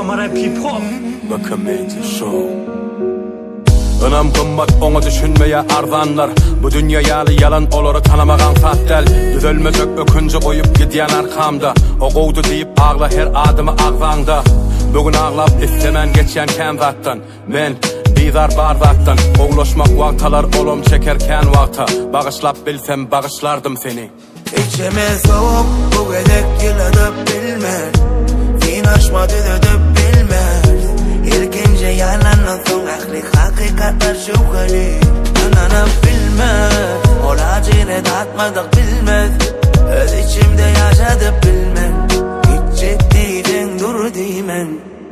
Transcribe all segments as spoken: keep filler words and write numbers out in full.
Samurai P-Pop Bakamayaca Show. Önam kımmat onu düşünmeye arzanlar. Bu dünya yalı yalan oları tanımagan sattel. Düzelmezek ökünce koyup gidiyen arkamda. O kovdu deyip ağla her adımı ağzanda. Bugün ağlap istemen geçen kenzattan. Men bizar barzattan. Oğlaşmak vaktalar olum çekerken vakta. Bağışlap bilsem bağışlardım seni. İçime soğuk bu gedek yıladı bilmez. Fin aşmadı da bilmez. İlkince yalanın son akli hakikatler şüpheli. Ananım bilmez. Ola cine tatmadık bilmez. Öz içimde yaşadı bilmem. Hiç ciddiydin dur dimen.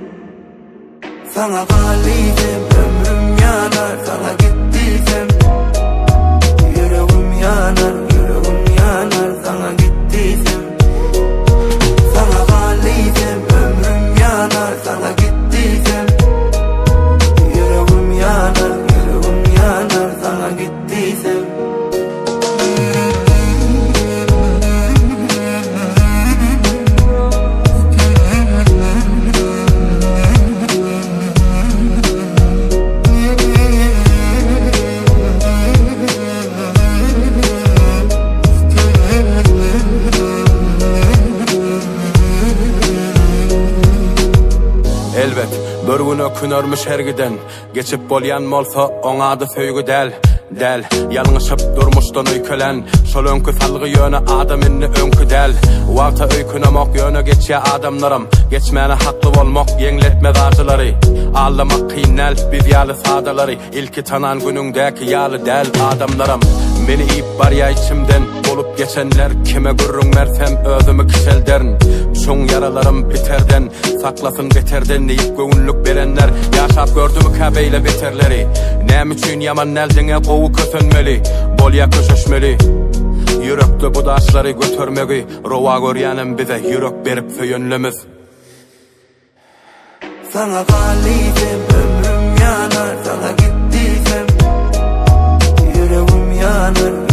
Sana kalbim ömrüm yanar. Sana gittiysem yüreğim yanar. Yüreğim yanar sana gittiysem. Sana kalbim ömrüm yanar. Sana gittiysem yüreğim yanar. Yüreğim yanar sana gittiysem. Elbet, bir gün ökünörmüş her giden. Geçip bolyan molsa, on adı söygü del. Del, yalnışıp durmuştan öykülen. Şol önkü salgı yönü adam inni önkü del. Varta öykünemok yönü geçya adamlarım. Geçmeyene haklı olmak yengletmez acıları. Ağlamak kıynel, biz yalı sadaları. İlki tanan günündeki yalı del adamlarım. Beni iyip var ya içimden olup geçenler. Kime gürrün versem özümü kişelderin. Şun yaralarım biterden, saklasın beterden deyip göğünlük verenler. Yaşap gördü mü kabeyle beterleri. Nem üçün yaman neldine kovu kösönmeli. Bolya köşeşmeli. Yürekte bu daşları götürmegi. Rova göryanım bize yürek berip söyönlemiz. Sana kalbim ömrüm yanar. Sana gittiysem yüreğim yanar.